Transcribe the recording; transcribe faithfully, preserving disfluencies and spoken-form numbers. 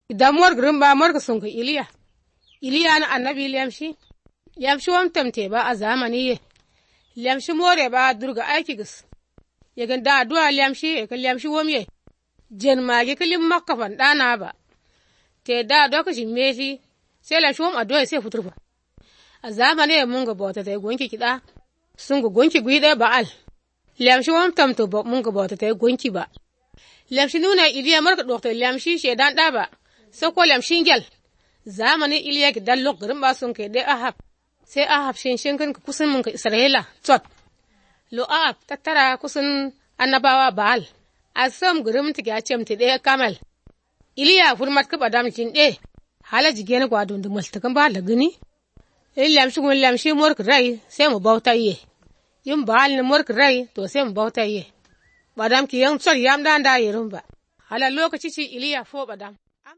idan mor gurin ba mor ka sunku iliya iliya na annabi lamshi lamshi wam tamte ba a zamani ye lamshi more ba durga aiki gus ya ga da duwa lamshi ya ga lamshi wam ye jen mage kilim makka fan dana ba te da doka shi mefi sai lamshi wam addu'a sai futur ba a zamani mun ga bauta ta gonki kida sun ga gonki guide ba al lamshi wam tamto ba mun ga bauta ta gonki ba lamshi nuna iliya marka doktor lamshi shedan da ba sai ko lamshin gel zamani iliya ki dallo gurin ba sun kai dai ahab sai ahab shin shin kan kusan mun ka isra'ila tot lo ahab tattara kusan annabawa baal asam gurin tiga cemti dai kamal iliya furmat ka badam kin dai halaji gene gwado da maltakan ba la gani lamshi gun lamshi mork rai sai mu bauta ye yin baal ne mork rai to sai mu bauta ye badam ki yan tsor yam dan da yirin ba hala lokaci ci iliya fo badam